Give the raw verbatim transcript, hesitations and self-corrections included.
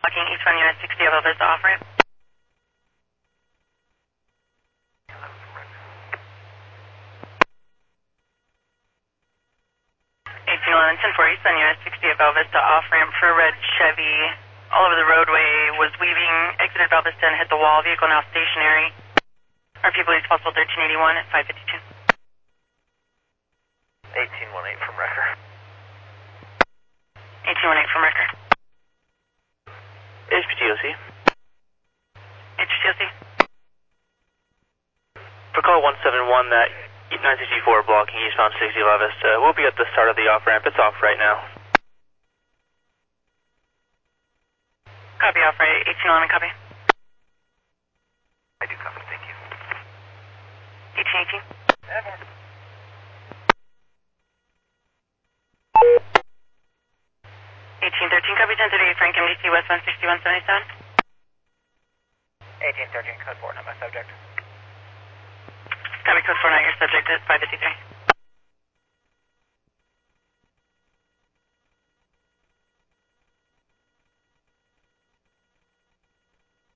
Blocking each one unit sixty of Vista off ramp. eighteen eleven ten four East on unit sixty of Vista off ramp for red Chevy. All over the roadway, was weaving, exited Vista and hit the wall. Vehicle now stationary. R P police possible thirteen eighty-one at five fifty-two. eighteen eighteen from record. eighteen eighteen from record. H P T O C. H P T O C. For call one seven one, that nine sixty-four blocking eastbound sixty La Vista. We'll be at the start of the off ramp. It's off right now. Copy off right. eighteen eleven, copy. I do copy, thank you. eighteen eighteen. eighteen thirteen, copy ten thirty-eight, Frank M D C, West one sixty-one seventy-seven. eighteen thirteen, code four, not my subject. Copy code four, not your subject at five fifty-three.